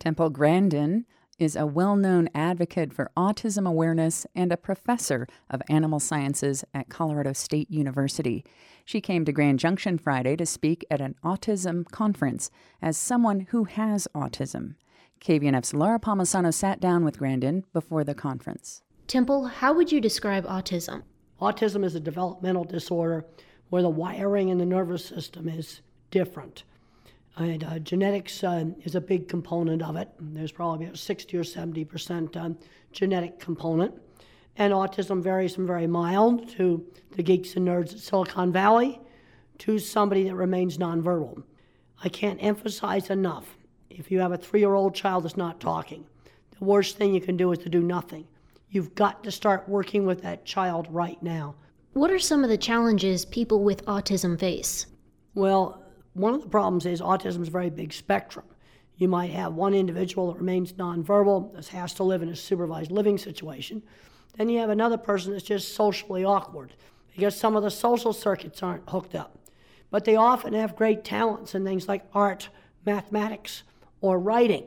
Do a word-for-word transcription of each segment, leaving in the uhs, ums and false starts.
Temple Grandin is a well-known advocate for autism awareness and a professor of animal sciences at Colorado State University. She came to Grand Junction Friday to speak at an autism conference as someone who has autism. K V N F's Laura Palmisano sat down with Grandin before the conference. Temple, how would you describe autism? Autism is a developmental disorder where the wiring in the nervous system is different. And uh, genetics uh, is a big component of it. There's probably a sixty or seventy percent um, genetic component. And autism varies from very mild to the geeks and nerds at Silicon Valley to somebody that remains nonverbal. I can't emphasize enough, if you have a three-year-old child that's not talking, the worst thing you can do is to do nothing. You've got to start working with that child right now. What are some of the challenges people with autism face? Well, one of the problems is autism is a very big spectrum. You might have one individual that remains nonverbal, that has to live in a supervised living situation. Then you have another person that's just socially awkward because some of the social circuits aren't hooked up. But they often have great talents in things like art, mathematics, or writing.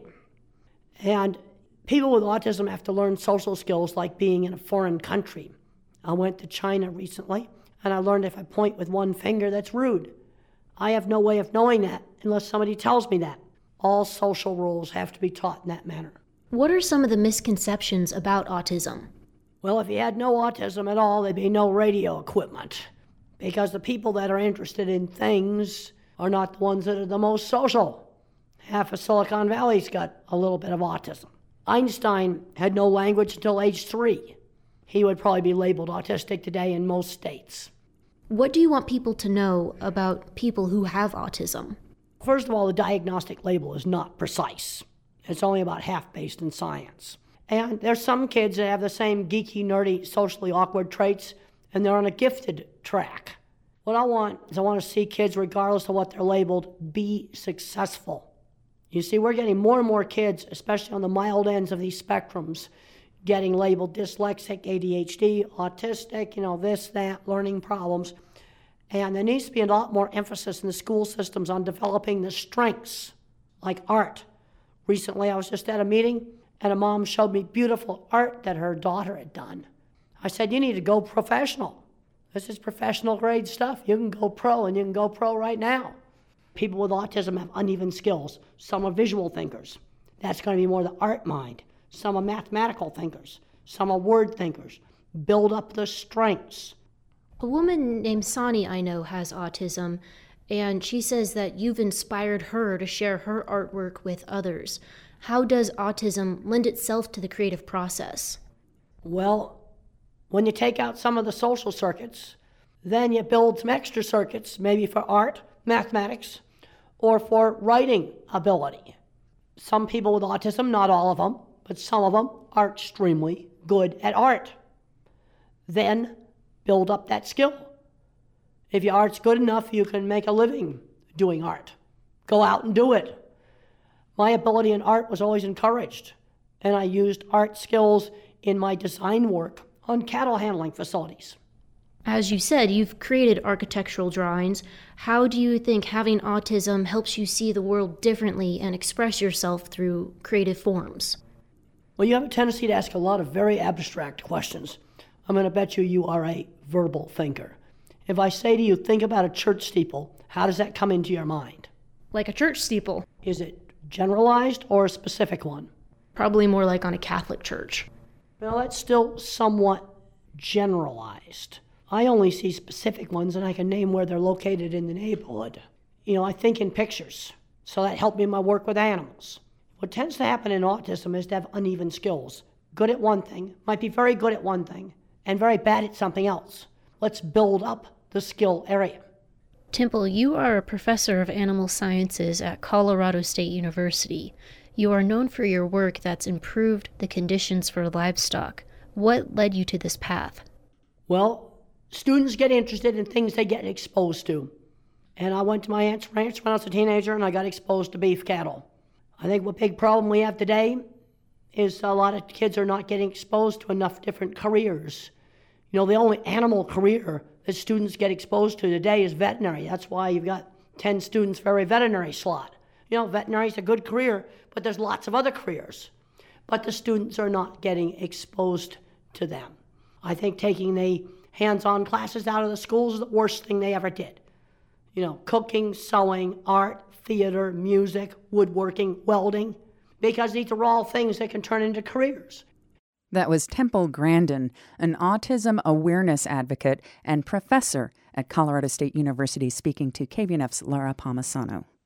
And people with autism have to learn social skills like being in a foreign country. I went to China recently, and I learned if I point with one finger, that's rude. I have no way of knowing that unless somebody tells me that. All social rules have to be taught in that manner. What are some of the misconceptions about autism? Well, if you had no autism at all, there'd be no radio equipment, because the people that are interested in things are not the ones that are the most social. Half of Silicon Valley's got a little bit of autism. Einstein had no language until age three. He would probably be labeled autistic today in most states. What do you want people to know about people who have autism? First of all, the diagnostic label is not precise. It's only about half based in science. And there's some kids that have the same geeky, nerdy, socially awkward traits, and they're on a gifted track. What I want is I want to see kids, regardless of what they're labeled, be successful. You see, we're getting more and more kids, especially on the mild ends of these spectrums, getting labeled dyslexic, A D H D, autistic, you know, this, that, learning problems. And there needs to be a lot more emphasis in the school systems on developing the strengths, like art. Recently, I was just at a meeting, and a mom showed me beautiful art that her daughter had done. I said, you need to go professional. This is professional grade stuff. You can go pro, and you can go pro right now. People with autism have uneven skills. Some are visual thinkers. That's going to be more the art mind. Some are mathematical thinkers. Some are word thinkers. Build up the strengths. A woman named Sani I know has autism, and she says that you've inspired her to share her artwork with others. How does autism lend itself to the creative process? Well, when you take out some of the social circuits, then you build some extra circuits, maybe for art, mathematics, or for writing ability. Some people with autism, not all of them, but some of them are extremely good at art. Then build up that skill. If your art's good enough, you can make a living doing art. Go out and do it. My ability in art was always encouraged, and I used art skills in my design work on cattle handling facilities. As you said, you've created architectural drawings. How do you think having autism helps you see the world differently and express yourself through creative forms? Well, you have a tendency to ask a lot of very abstract questions. I'm going to bet you you are a verbal thinker. If I say to you, think about a church steeple, how does that come into your mind? Like a church steeple. Is it generalized or a specific one? Probably more like on a Catholic church. Well, that's still somewhat generalized. I only see specific ones, and I can name where they're located in the neighborhood. You know, I think in pictures, so that helped me in my work with animals. What tends to happen in autism is to have uneven skills. Good at one thing, might be very good at one thing, and very bad at something else. Let's build up the skill area. Temple, you are a professor of animal sciences at Colorado State University. You are known for your work that's improved the conditions for livestock. What led you to this path? Well, students get interested in things they get exposed to. And I went to my aunt's ranch when I was a teenager, and I got exposed to beef cattle. I think what big problem we have today is a lot of kids are not getting exposed to enough different careers. You know, the only animal career that students get exposed to today is veterinary. That's why you've got ten students for every veterinary slot. You know, veterinary is a good career, but there's lots of other careers. But the students are not getting exposed to them. I think taking the hands-on classes out of the schools is the worst thing they ever did. You know, cooking, sewing, art, theater, music, woodworking, welding, because these are all things that can turn into careers. That was Temple Grandin, an autism awareness advocate and professor at Colorado State University, speaking to K V N F's Laura Palmisano.